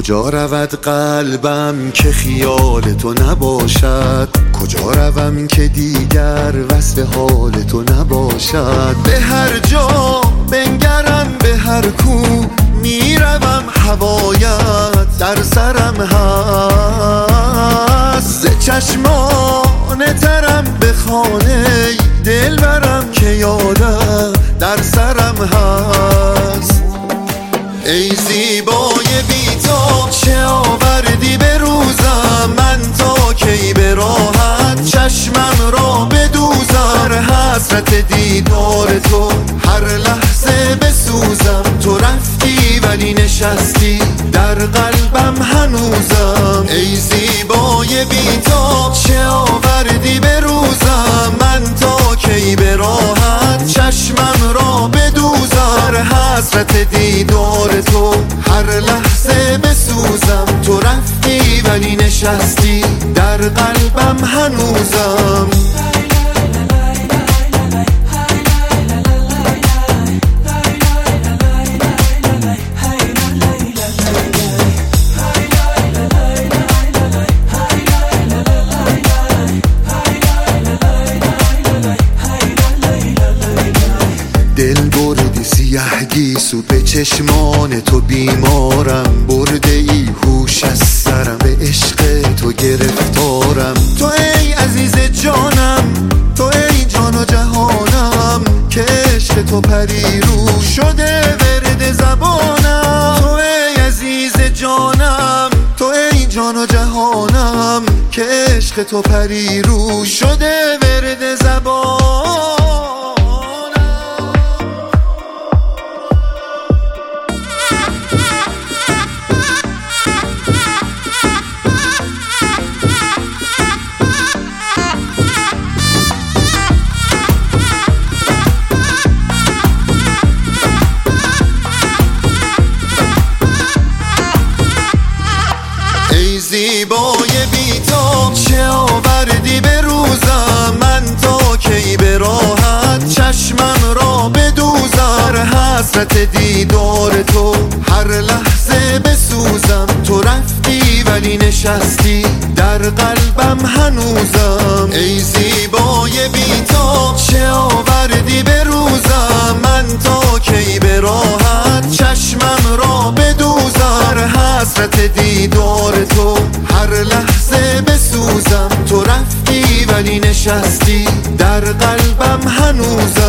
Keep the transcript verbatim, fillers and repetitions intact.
کجا رود قلبم که خیال تو نباشد؟ کجا روم که دیگر وصف حال تو نباشد؟ به هر جا بنگرم به هر کو میروم هوایت در سرم هست. ز چشمان ترم به خانه دل برم که یادت در سرم هست. ای زیبای بی‌تاب چه آوردی به روزم، من تا کی به راحت چشمم را بدوزم. حسرت دیدار تو هر لحظه بسوزم. تو رفتی ولی نشستی در قلبم هنوزم. ای زیبای بی‌تاب چه آوردی به روزم، من تا کی به راحت چشمم را بدوزم. حسرت دیدار تو هر لحظه بسوزم. تو رفتی ولی نشستی در قلبم هنوزم. دل بردی سیه گیسو به چشمان تو بیمارم. برده ای هوش از سرم به عشق تو گرفتارم. تو ای عزیز جانم، تو ای جان و جهانم، که عشق تو پریرو شده ورد زبانم. تو ای عزیز جانم، تو ای جان و جهانم، که عشق تو پریرو شده ورد زبانم. ای زیبای بی‌تاب چه آوردی به روزم، من تا کی به راحت چشمم را بدوزم. حسرت دیدار تو هر لحظه بسوزم. تو رفتی ولی نشستی در قلبم هنوزم. ای زیبای بی‌تاب چه آوردی به روزم، من تا کی به راحت چشمم را بدوزم. حسرت دیدار تو هر لحظه بسوزم. تو رفتی ولی نشستی در قلبم هنوزم.